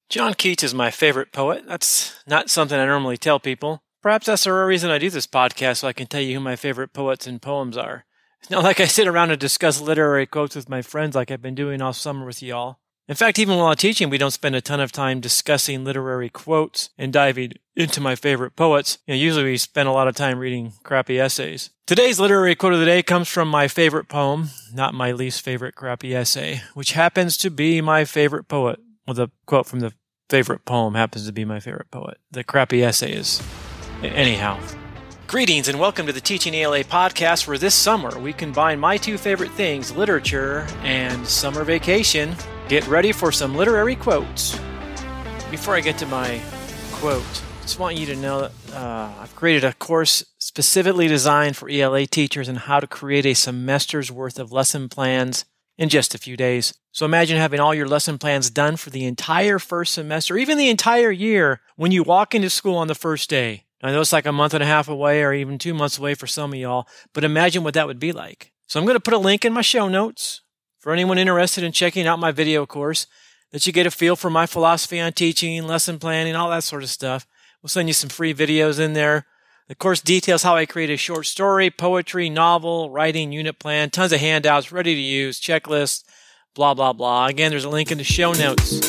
John Keats is my favorite poet. That's not something I normally tell people. Perhaps that's the real reason I do this podcast, so I can tell you who my favorite poets and poems are. It's not like I sit around and discuss literary quotes with my friends like I've been doing all summer with y'all. In fact, even while teaching, we don't spend a ton of time discussing literary quotes and diving into my favorite poets. Usually we spend a lot of time reading crappy essays. Today's literary quote of the day comes from my favorite poem, not my least favorite crappy essay, which happens to be my favorite poet. Well, the quote from the favorite poem happens to be my favorite poet. The crappy essay is... Anyhow. Greetings and welcome to the Teaching ELA podcast, where this summer we combine my two favorite things, literature and summer vacation. Get ready for some literary quotes. Before I get to my quote, I just want you to know that I've created a course specifically designed for ELA teachers on how to create a semester's worth of lesson plans in just a few days. So imagine having all your lesson plans done for the entire first semester, even the entire year, when you walk into school on the first day. I know it's like a month and a half away or even 2 months away for some of y'all, but imagine what that would be like. So I'm going to put a link in my show notes for anyone interested in checking out my video course, that you get a feel for my philosophy on teaching, lesson planning, all that sort of stuff. We'll send you some free videos in there. The course details how I create a short story, poetry, novel, writing, unit plan, tons of handouts, ready to use, checklists, blah, blah, blah. Again, there's a link in the show notes.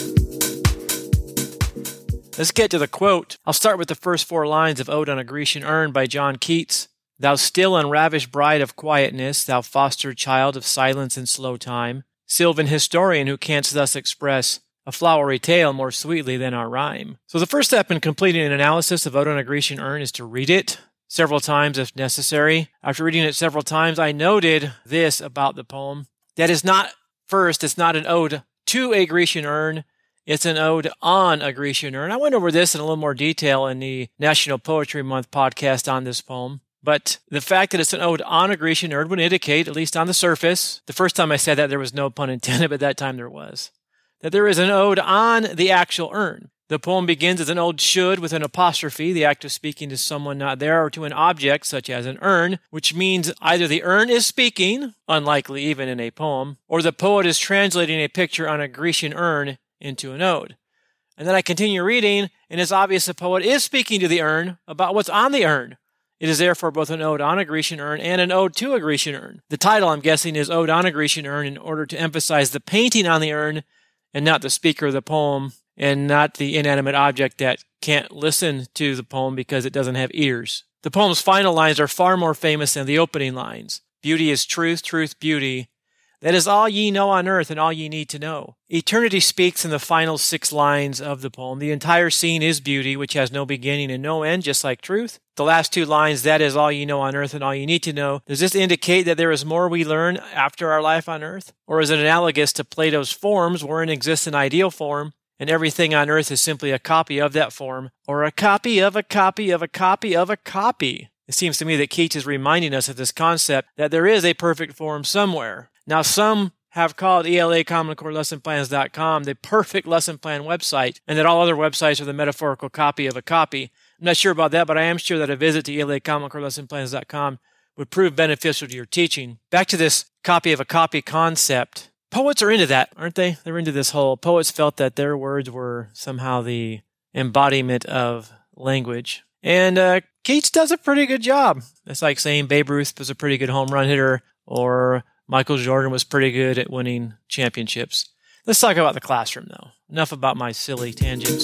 Let's get to the quote. I'll start with the first 4 lines of Ode on a Grecian Urn by John Keats. Thou still and ravished bride of quietness, thou foster child of silence and slow time, sylvan historian who canst thus express a flowery tale more sweetly than our rhyme. So the first step in completing an analysis of Ode on a Grecian Urn is to read it several times if necessary. After reading it several times, I noted this about the poem. That is not, first, it's not an ode to a Grecian urn. It's an ode on a Grecian urn. I went over this in a little more detail in the National Poetry Month podcast on this poem. But the fact that it's an ode on a Grecian urn would indicate, at least on the surface, the first time I said that there was no pun intended, but that time there was, that there is an ode on the actual urn. The poem begins as an ode should with an apostrophe, the act of speaking to someone not there, or to an object such as an urn, which means either the urn is speaking, unlikely even in a poem, or the poet is translating a picture on a Grecian urn into an ode. And then I continue reading, and it's obvious the poet is speaking to the urn about what's on the urn. It is therefore both an ode on a Grecian urn and an ode to a Grecian urn. The title, I'm guessing, is Ode on a Grecian Urn in order to emphasize the painting on the urn and not the speaker of the poem and not the inanimate object that can't listen to the poem because it doesn't have ears. The poem's final lines are far more famous than the opening lines. Beauty is truth, truth, beauty. That is all ye know on earth and all ye need to know. Eternity speaks in the final 6 lines of the poem. The entire scene is beauty, which has no beginning and no end, just like truth. The last 2 lines, that is all ye know on earth and all ye need to know. Does this indicate that there is more we learn after our life on earth? Or is it analogous to Plato's forms, wherein exists an ideal form, and everything on earth is simply a copy of that form, or a copy of a copy of a copy of a copy? It seems to me that Keats is reminding us of this concept that there is a perfect form somewhere. Now, some have called ELA Common Core LessonPlans.com the perfect lesson plan website, and that all other websites are the metaphorical copy of a copy. I'm not sure about that, but I am sure that a visit to ELA Common Core LessonPlans.com would prove beneficial to your teaching. Back to this copy of a copy concept. Poets are into that, aren't they? They're into this whole, poets felt that their words were somehow the embodiment of language. And Keats does a pretty good job. It's like saying Babe Ruth was a pretty good home run hitter, or Michael Jordan was pretty good at winning championships. Let's talk about the classroom, though. Enough about my silly tangents.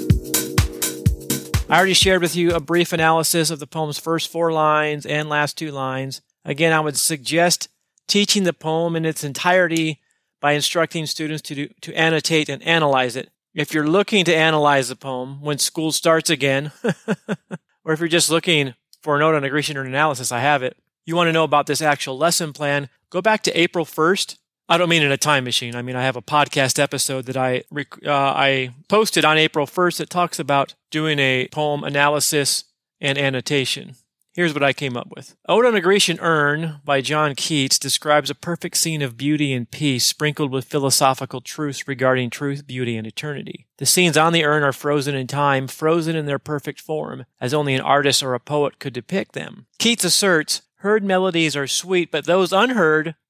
I already shared with you a brief analysis of the poem's first 4 lines and last 2 lines. Again, I would suggest teaching the poem in its entirety by instructing students to annotate and analyze it. If you're looking to analyze the poem when school starts again, or if you're just looking for a note on a Grecian urn analysis, I have it. You want to know about this actual lesson plan, go back to April 1st. I don't mean in a time machine. I mean, I have a podcast episode that I posted on April 1st that talks about doing a poem analysis and annotation. Here's what I came up with. Ode on a Grecian Urn by John Keats describes a perfect scene of beauty and peace sprinkled with philosophical truths regarding truth, beauty, and eternity. The scenes on the urn are frozen in time, frozen in their perfect form, as only an artist or a poet could depict them. Keats asserts, heard melodies are sweet, but those unheard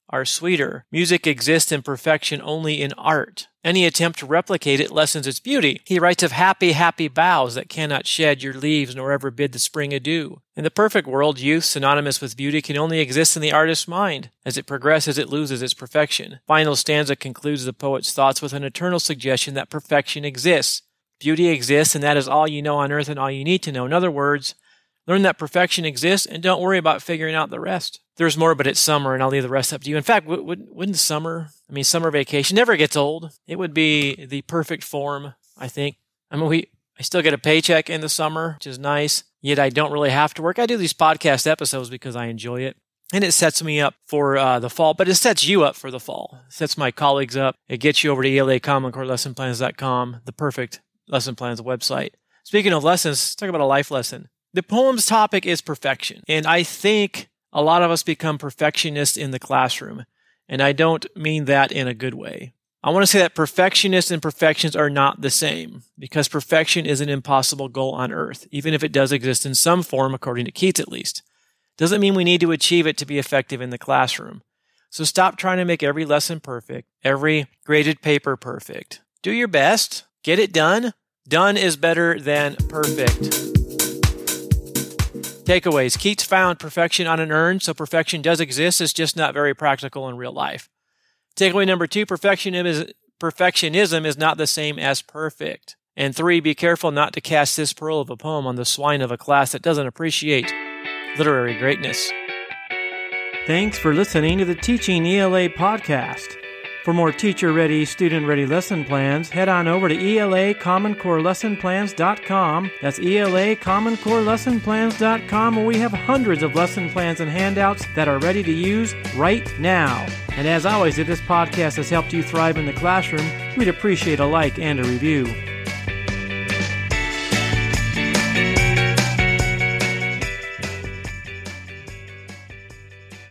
are sweeter. Music exists in perfection only in art. Any attempt to replicate it lessens its beauty. He writes of happy, happy boughs that cannot shed your leaves nor ever bid the spring adieu. In the perfect world, youth, synonymous with beauty, can only exist in the artist's mind. As it progresses, it loses its perfection. Final stanza concludes the poet's thoughts with an eternal suggestion that perfection exists. Beauty exists, and that is all you know on earth and all you need to know. In other words, learn that perfection exists and don't worry about figuring out the rest. There's more, but it's summer, and I'll leave the rest up to you. In fact, wouldn't summer vacation never gets old. It would be the perfect form, I think. I still get a paycheck in the summer, which is nice, yet I don't really have to work. I do these podcast episodes because I enjoy it, and it sets me up for the fall, but it sets you up for the fall. It sets my colleagues up. It gets you over to ELA Common Core LessonPlans.com, the perfect lesson plans website. Speaking of lessons, let's talk about a life lesson. The poem's topic is perfection, and I think a lot of us become perfectionists in the classroom, and I don't mean that in a good way. I want to say that perfectionists and perfections are not the same, because perfection is an impossible goal on earth, even if it does exist in some form, according to Keats at least. Doesn't mean we need to achieve it to be effective in the classroom. So stop trying to make every lesson perfect, every graded paper perfect. Do your best. Get it done. Done is better than perfect. Takeaways. Keats found perfection on an urn, so perfection does exist. It's just not very practical in real life. Takeaway number 2, perfectionism is not the same as perfect. And 3, be careful not to cast this pearl of a poem on the swine of a class that doesn't appreciate literary greatness. Thanks for listening to the Teaching ELA podcast. For more teacher-ready, student-ready lesson plans, head on over to ELACommonCoreLessonPlans.com. That's ELACommonCoreLessonPlans.com, where we have hundreds of lesson plans and handouts that are ready to use right now. And as always, if this podcast has helped you thrive in the classroom, we'd appreciate a like and a review.